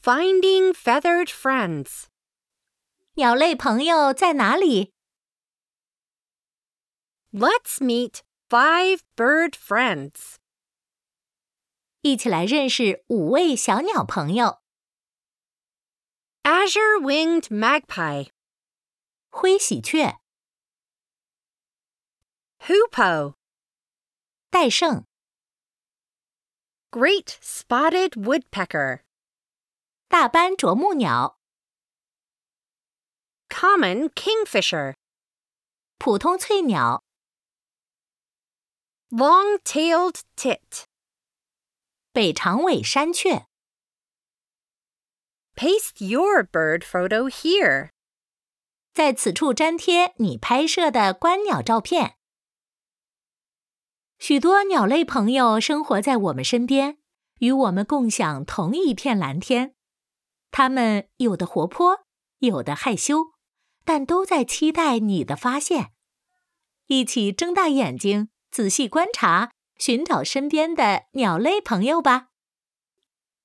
Finding feathered friends. 鸟类朋友在哪里？ Let's meet 5 bird friends. 一起来认识5位小鸟朋友。 Azure-winged magpie. 灰喜鹊、 Hoopoe. 戴胜、 Great spotted woodpecker. 大斑啄木鸟、 Common kingfisher. 普通翠鸟、 Long-tailed tit. 北长尾山雀。 Paste your bird photo here. 在此处粘贴你拍摄的观鸟照片。许多鸟类朋友生活在我们身边，与我们共享同一片蓝天。它们有的活泼，有的害羞，但都在期待你的发现。一起睁大眼睛，仔细观察，寻找身边的鸟类朋友吧。